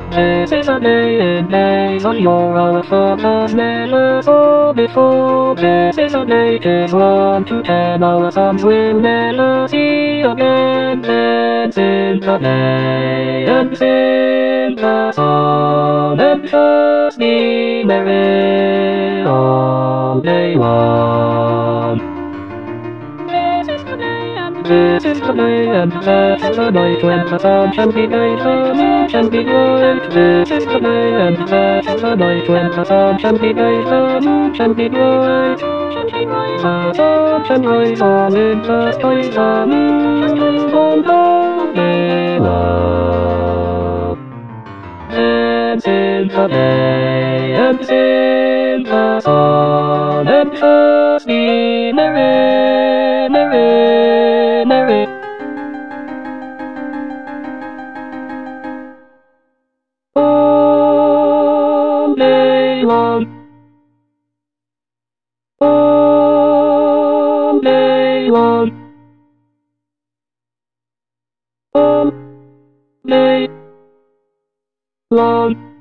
This is a day in days on your fathers never saw before. This is a day 'tis 1 to 10 our sons will never see again. Then sing the day and sing the song and just be merry all day long. This is the day and that is the night when the sun shall be bright, the moon shall be bright. This is the day and that is the night when the sun shall be bright, the moon shall be bright. The sun shall rise all in the sky, the moon all day long. Dance in the day and sing the song and just be merry, merry, merry. All day long, all day long, all day long.